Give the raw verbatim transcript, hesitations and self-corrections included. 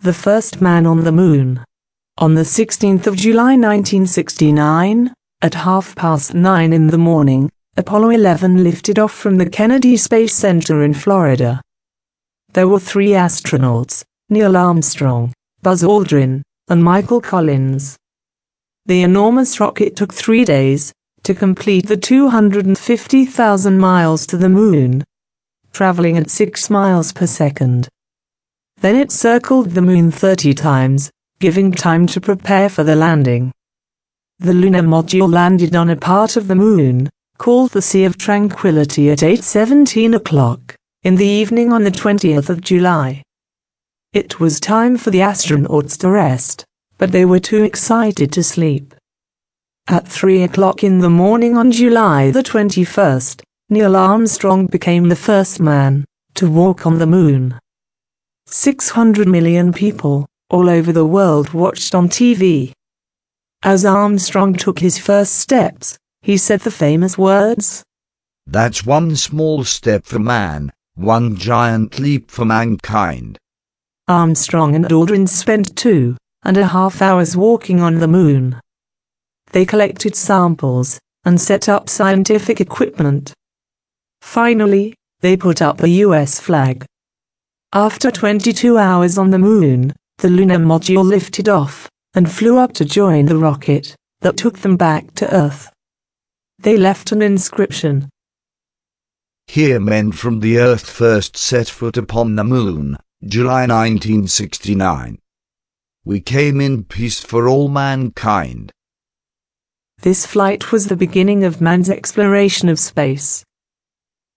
the first man on the moon. On the sixteenth of July nineteen sixty-nine, at half past nine in the morning, Apollo eleven lifted off from the Kennedy Space Center in Florida. There were three astronauts, Neil Armstrong, Buzz Aldrin, and Michael Collins. The enormous rocket took three days to complete the two hundred fifty thousand miles to the moon, traveling at six miles per second. Then it circled the moon thirty times, giving time to prepare for the landing. The lunar module landed on a part of the moon, called the Sea of Tranquility, at eight seventeen o'clock in the evening on the twentieth of July. It was time for the astronauts to rest, but they were too excited to sleep. At three o'clock in the morning on July the twenty-first, Neil Armstrong became the first man to walk on the moon. six hundred million people all over the world watched on T V. As Armstrong took his first steps, he said the famous words, "That's one small step for man, one giant leap for mankind." Armstrong and Aldrin spent two and a half hours walking on the moon. They collected samples and set up scientific equipment. Finally, they put up a U S flag. After twenty-two hours on the moon, the lunar module lifted off and flew up to join the rocket that took them back to Earth. They left an inscription. "Here men from the Earth first set foot upon the moon, July nineteen sixty-nine. We came in peace for all mankind." This flight was the beginning of man's exploration of space.